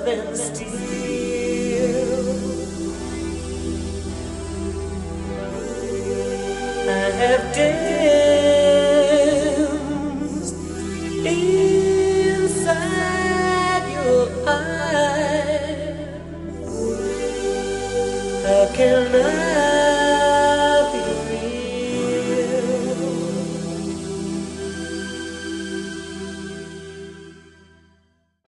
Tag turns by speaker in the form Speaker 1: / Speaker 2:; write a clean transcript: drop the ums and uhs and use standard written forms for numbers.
Speaker 1: than steel. I have danced inside your eyes. How can I